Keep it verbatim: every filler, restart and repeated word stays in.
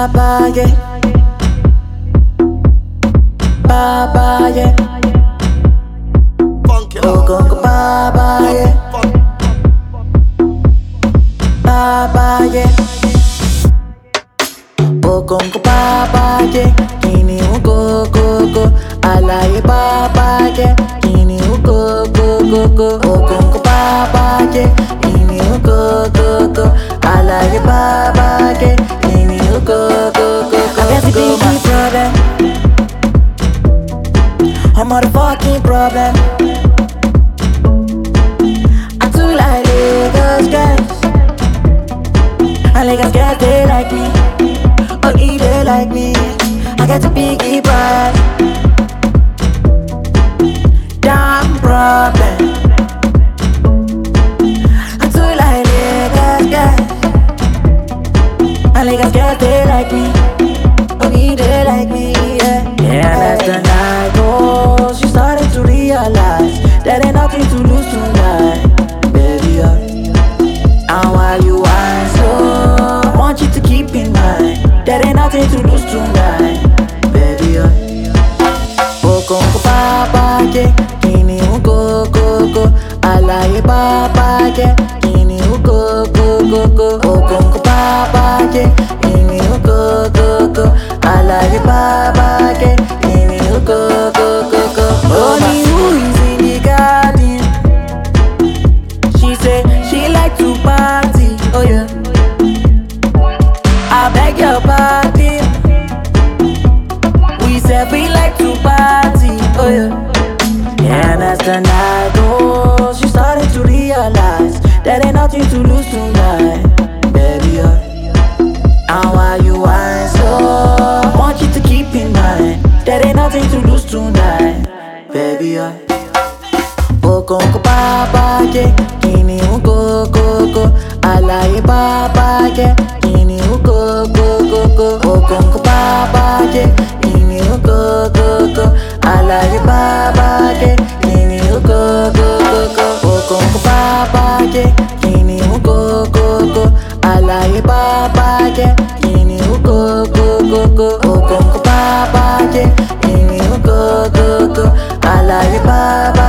Baba, yeah. Baba, yeah. Oh, go, go, Baba, yeah. Baba, yeah. Oh, go, go, Baba, yeah. Kini u go, go, go. Alaye Baba, yeah. Kini u go, go, go, go. Oh, go, go, Baba, yeah. Kini u go, go, go. Alaye Baba, yeah. Kini u go, go, go, go. I guess it be my problem. I'm a fucking problem. I do like Lagos guys, and Lagos girls they like me, oh yeah, they like me. I got a biggie pride, damn problem. I do like Lagos guys, and Lagos girls they like me, oh yeah, they like me. Yeah, yeah, that's the night. Oh, she started to realize there ain't nothing to lose tonight, baby. Uh. And while you are so, I want you to keep in mind there ain't nothing to lose tonight, baby. Uh. Oh, go, go, Baba, yeah. Kini u go, go, go. Alaye Baba, yeah. Kini u go, go, go, go. Oh, go, go, Baba, yeah. Kini u go, go, go. Alaye Baba, yeah. Kini u go, go, go, go. Only who is in the garden? She say she like to party, oh yeah. I beg your pardon. We said we like to party, oh yeah. Yeah, that's the night, oh. She started to realize there ain't nothing to lose tonight, baby. Uh. And while you are so, I want you to keep in mind there ain't nothing to lose tonight, baby. Uh. Oh, go, go, Baba, yeah. Kini u go, go, go. Alaye Baba, yeah. Kini u go, go, go, go. Oh, go, go, Baba, yeah. Kini u go, go, go. Alaye Baba, yeah. Kini u go, go, go, go. Oh, go, go, Baba, yeah. Kini u go, go, go. Alaye Baba, yeah. Kini u go, go, go, go. Oh, go, go, Baba, yeah. Kini u go, go, go. Alaye Baba.